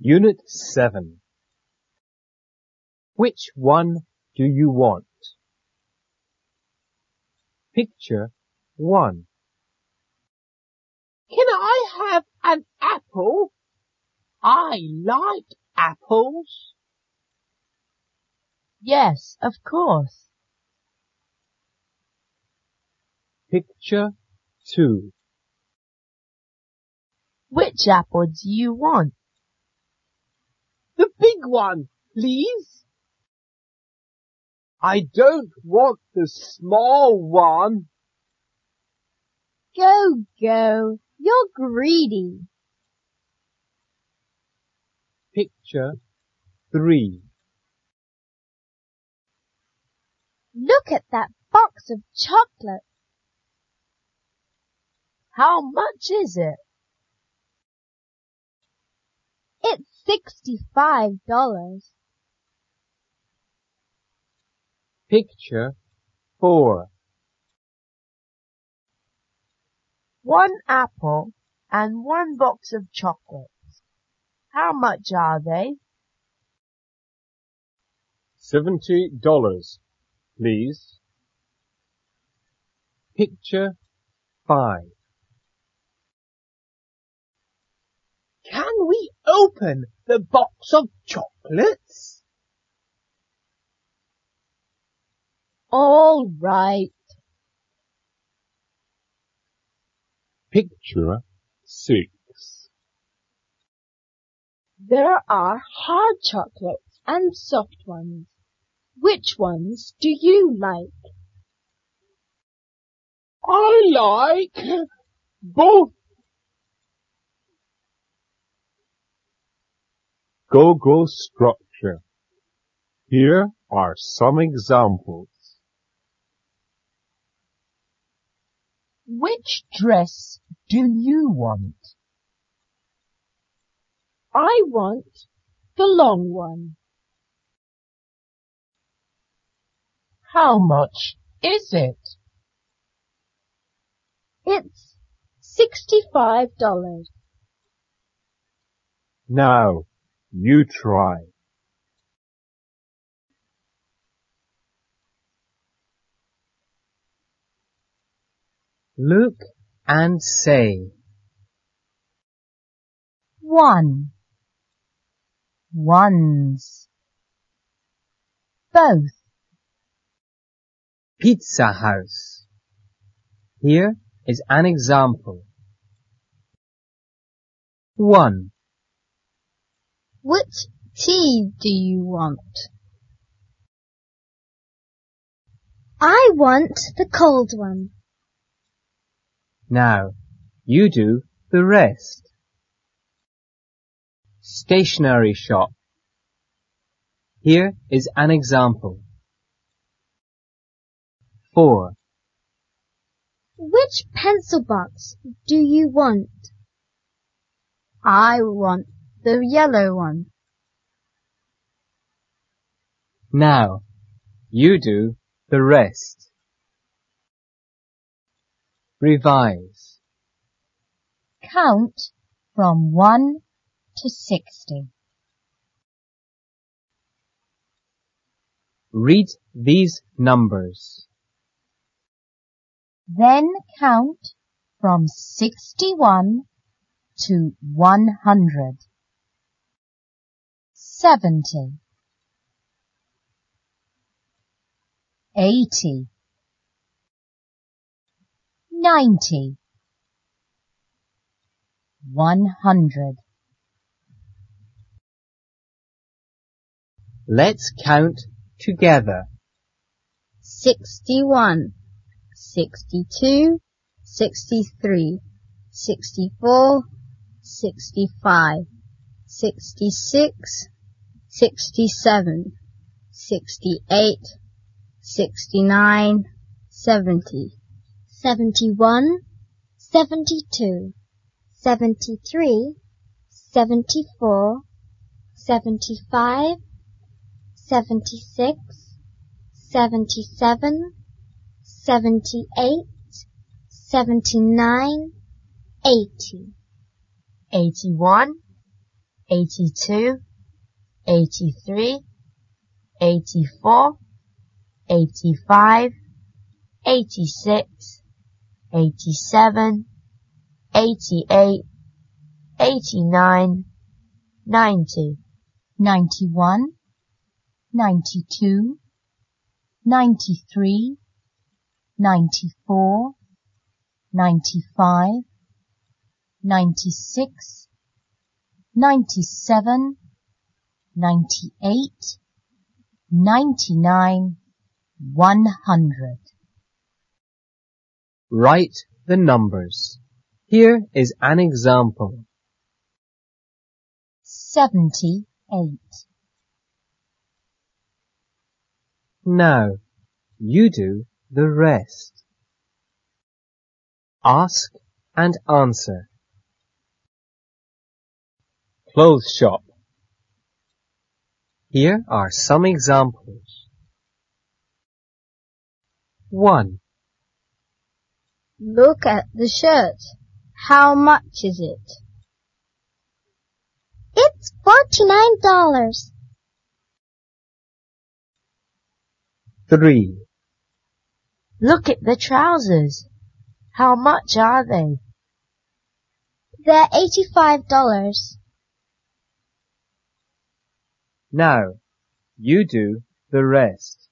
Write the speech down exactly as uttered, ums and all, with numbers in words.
Unit seven. Which one do you want? Picture one. Can I have an apple? I like apples. Yes, of course. Picture two. Which apple do you want? The big one, please. I don't want the small one. Go, go. You're greedy. Picture three. Look at that box of chocolate. How much is it? It's sixty-five dollars. Picture four. One apple and one box of chocolates. How much are they? Seventy dollars, please. Picture five. Can we open the box of chocolates? All right. Picture six. There are hard chocolates and soft ones. Which ones do you like? I like both. Go-go structure. Here are some examples. Which dress do you want? I want the long one. How much is it? It's sixty-five dollars. Now, you try. Look and say. One. Ones. Both. Pizza House. Here is an example. One. Which tea do you want? I want the cold one. Now, you do the rest. Stationery shop. Here is an example. Four. Which pencil box do you want? I want the yellow one. Now, you do the rest. Revise. Count from one to sixty. Read these numbers. Then count from sixty-one to one hundred. Seventy. Eighty. Ninety. One hundred. Let's count together. Sixty-one, sixty-two, sixty-three, sixty-four, sixty-five, sixty-six, sixty-seven, sixty-eight, sixty-nine, seventy, seventy-one, seventy-two, seventy-three, seventy-four, seventy-five, seventy-six, seventy-seven, seventy-eight, seventy-nine, eighty, Eighty-one. eighty-two, eighty-three, eighty-four, eighty-five, eighty-six, eighty-seven, eighty-eight, eighty-nine, ninety, ninety-one, ninety-two, ninety-three, ninety-four, ninety-five, ninety-six, ninety-seven, ninety-eight, ninety-nine, one hundred. Write the numbers. Here is an example. Seventy-eight. Now, you do the rest. Ask and answer. Clothes shop. Here are some examples. one. Look at the shirt. How much is it? It's forty-nine dollars. three. Look at the trousers. How much are they? They're eighty-five dollars. Now, you do the rest.